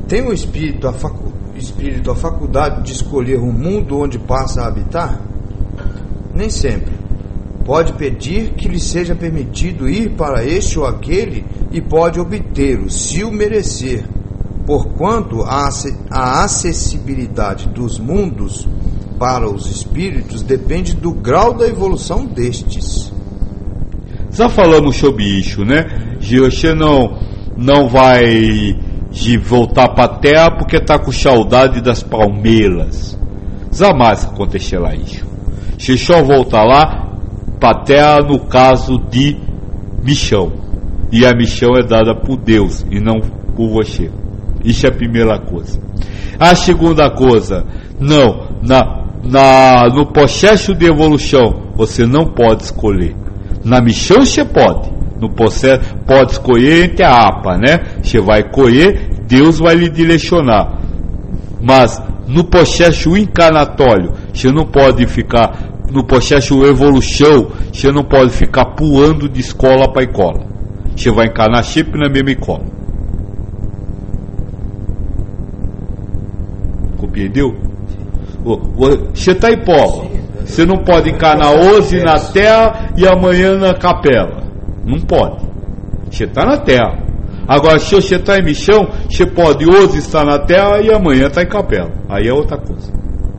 tem o espírito a faculdade de escolher o mundo onde passa a habitar? Nem sempre. Pode pedir que lhe seja permitido ir para este ou aquele e pode obtê-lo, se o merecer, porquanto a acessibilidade dos mundos para os espíritos depende do grau da evolução destes. Já falamos sobre isso, né? Você não vai voltar para a terra porque está com saudade das palmeiras. Jamais acontecerá isso. Você só volta lá para a terra no caso de missão. E a missão é dada por Deus e não por você. Isso é a primeira coisa. A segunda coisa, no processo de evolução você não pode escolher. Na missão você pode. No processo pode escolher entre a APA, né? Você vai colher, Deus vai lhe direcionar. Mas no processo encarnatório você não pode ficar. No processo evolução você não pode ficar pulando de escola para escola. Você vai encarnar sempre na mesma escola. Compreendeu? Você está em prova. Você não pode encarnar hoje na terra e amanhã na capela. Não pode. Você está na terra. Agora, se você está em missão, você pode hoje estar na terra e amanhã estar em capela. Aí é outra coisa.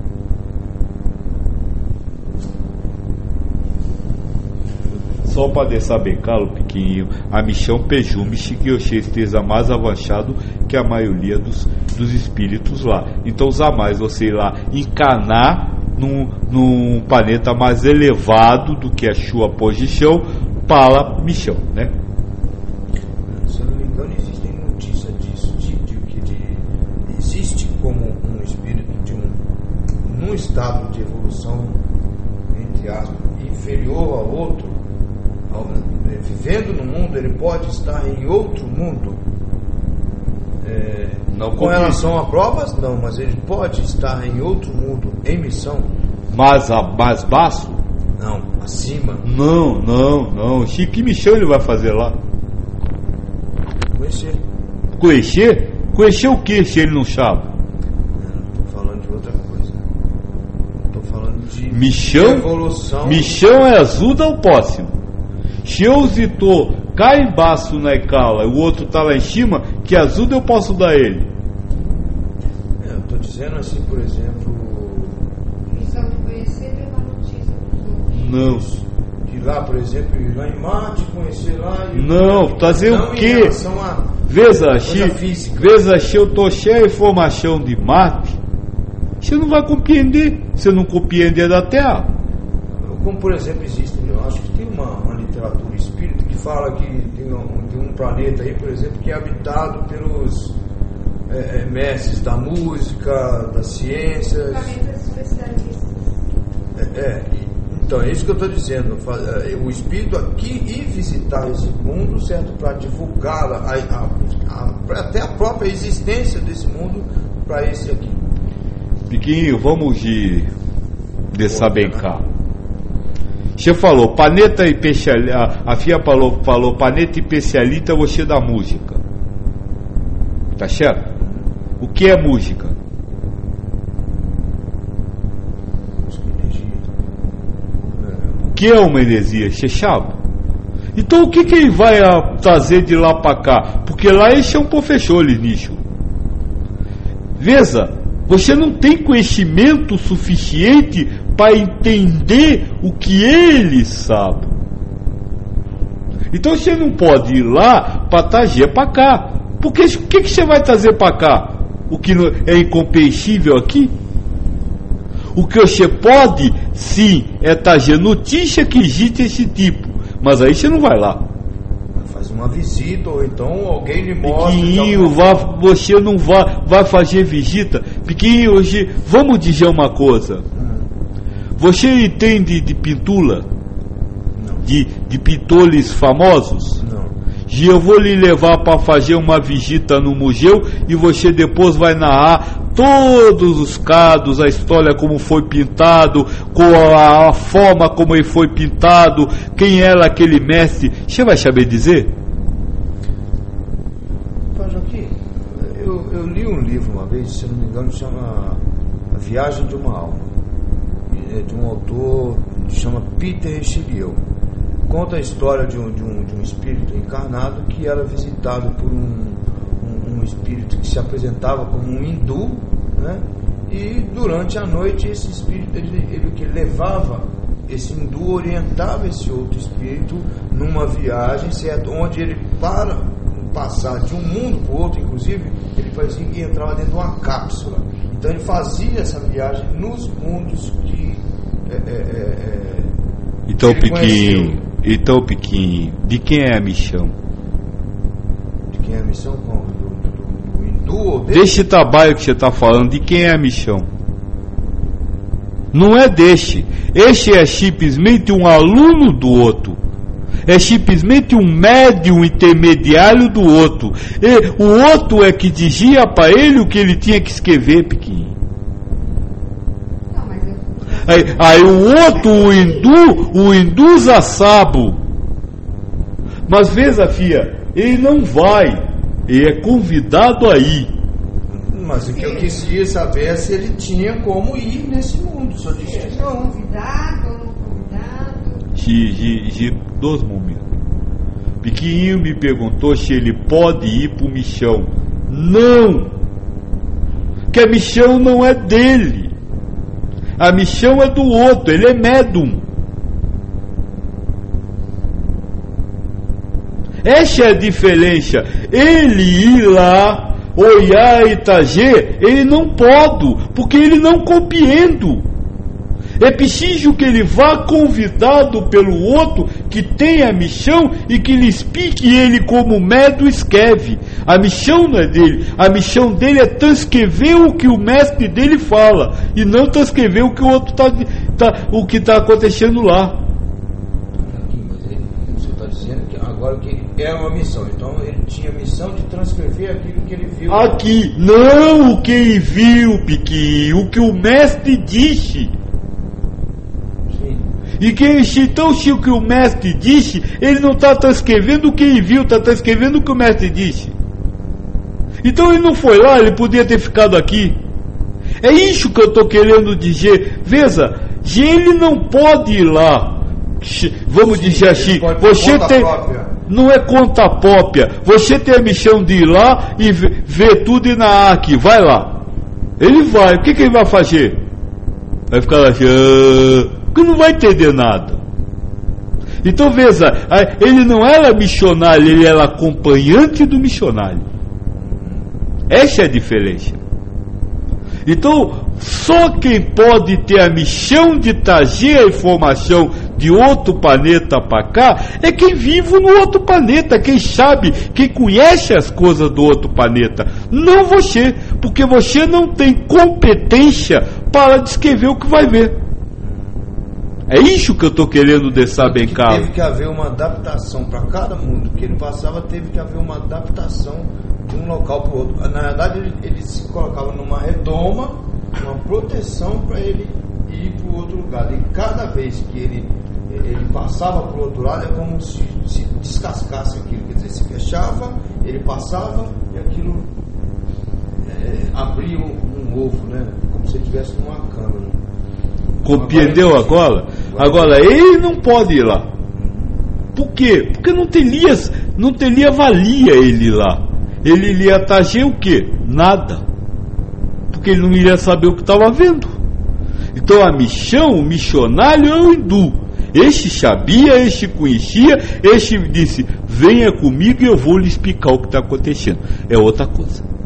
Só para deixar bem claro, pequenininho, a missão presume-se que você esteja mais avançado que a maioria dos espíritos lá. Então, jamais você ir lá encarnar num planeta mais elevado do que a sua posição para a missão, né? Se eu não me engano, existem notícias disso, de que existe como um espírito num estado de evolução, entre aspas, inferior ao outro, vivendo no mundo, ele pode estar em outro mundo. Não com relação a provas, não, mas ele pode estar em outro mundo, em missão. Mas mais baixo? Não, acima. Não. Que missão ele vai fazer lá? Conhecer. Conhecer o que se ele não sabe? Não estou falando de outra coisa. Estou falando de missão. Evolução. Missão é ajuda ao próximo. Se eu estou cá embaixo na escala e o outro está lá em cima, que ajuda eu posso dar a ele? Eu estou dizendo assim, por exemplo. Missão de conhecer e levar notícia dos outros. Não. De lá, por exemplo, ir lá em Marte, conhecer lá. Não, fazer o quê? Veja, se eu estou cheio de informação de Marte, você não vai compreender. Você não compreende da Terra. Como, por exemplo, existe, eu acho que tem uma literatura espírita que fala que tem um planeta aí, por exemplo, que é habitado pelos mestres da música, das ciências. Planetas especialistas. Então, é isso que eu estou dizendo. O espírito aqui ir visitar esse mundo, certo? Para divulgar até a própria existência desse mundo para esse aqui. Piquinho, vamos deixar bem cá. Você falou, planeta especialista, a FIA falou planeta especialista você da música. Tá certo? O que é música? O que é uma heresia? Você sabe? Então o que ele vai trazer de lá para cá? Porque lá esse é um professor nisso. Veja, você não tem conhecimento suficiente para entender o que ele sabe. Então você não pode ir lá para trazer para cá. Porque o que você vai trazer para cá? O que é incompreensível aqui? O que você pode, sim, é trazer notícia que existe esse tipo. Mas aí você não vai lá. Faz uma visita, ou então alguém lhe mostra. Pequenininho, você não vai fazer visita. Pequenininho, hoje, vamos dizer uma coisa. Você entende de pintura? Não. De pintores famosos? Não. E eu vou lhe levar para fazer uma visita no museu e você depois vai narrar todos os casos, a história como foi pintado, com a forma como ele foi pintado, quem era aquele mestre. Você vai saber dizer? Joaquim, Eu li um livro uma vez, se não me engano, chama A Viagem de uma Alma, de um autor que chama Peter Schill. Conta a história de um espírito encarnado que era visitado por um espírito que se apresentava como um hindu, né? E durante a noite esse espírito ele que levava esse hindu, orientava esse outro espírito numa viagem, certo? Onde ele, para passar de um mundo para o outro, inclusive, ele fazia que entrava dentro de uma cápsula. Então ele fazia essa viagem nos mundos que Então, Piquinho, de quem é a missão? De quem é a missão? Do hindu ou dele? Deste trabalho que você está falando, de quem é a missão? Não é deste. Este é simplesmente um aluno do outro. É simplesmente um médium intermediário do outro. E o outro é que dizia para ele o que ele tinha que escrever, Piquinho. Aí o outro, o hindu zaçabo. Mas veja, filha, ele não vai. Ele é convidado a ir. Mas o que eu queria saber é se ele tinha como ir nesse mundo. Só disse que não. Convidado ou não convidado? Dois momentos. Piquinho me perguntou se ele pode ir para o missão. Não! Que a missão não é dele. A missão é do outro, ele é médium. Essa é a diferença. Ele ir lá, olhar Itagê, ele não pode, porque ele não compreende. É preciso que ele vá convidado pelo outro que tem a missão e que lhe explique ele como médium escreve. A missão não é dele. A missão dele é transcrever o que o mestre dele fala e não transcrever o que o outro o que está acontecendo lá. Você está dizendo que agora que é uma missão. Então ele tinha a missão de transcrever aquilo que ele viu. Aqui, não o que ele viu, Piqui, o que o mestre disse. E que então, se o que o mestre disse, ele não está transcrevendo o que ele viu, está transcrevendo o que o mestre disse. Então ele não foi lá, ele podia ter ficado aqui. É isso que eu estou querendo dizer. Veja, ele não pode ir lá. Vamos dizer assim, você tem. Não é conta própria. Você tem a missão de ir lá e ver tudo e na aqui. Vai lá. Ele vai. O que ele vai fazer? Vai ficar lá assim. Porque não vai entender nada. Então veja, ele não era missionário, ele era acompanhante do missionário. Essa é a diferença. Então, só quem pode ter a missão de trazer a informação de outro planeta para cá é quem vive no outro planeta, quem sabe, quem conhece as coisas do outro planeta. Não você, porque você não tem competência para descrever o que vai ver. É isso que eu estou querendo deixar bem claro. Teve que haver uma adaptação para cada mundo que ele passava, teve que haver uma adaptação de um local para o outro. Na verdade, ele se colocava numa redoma, uma proteção para ele ir para o outro lugar. E cada vez que ele passava para o outro lado, é como se descascasse aquilo. Quer dizer, se fechava, ele passava e aquilo abria um ovo, né? Como se ele estivesse numa câmara. Compreendeu agora? Agora, ele não pode ir lá. Por quê? Porque não teria valia ele ir lá. Ele iria trazer o quê? Nada. Porque ele não iria saber o que estava vendo. Então a missão, o missionário é o hindu. Este sabia, este conhecia, este disse, venha comigo e eu vou lhe explicar o que está acontecendo. É outra coisa.